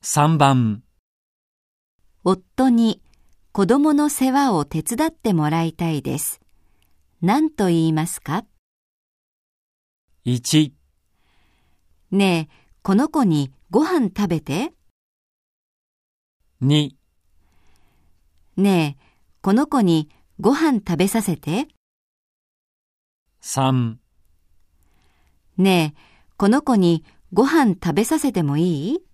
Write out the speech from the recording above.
3番、 夫に子供の世話を手伝ってもらいたいです。何と言いますか？ 1、 ねえ、この子にご飯食べて。 2、 ねえ、この子にご飯食べさせて。 3、 ねえ、この子にご飯食べさせてもいい？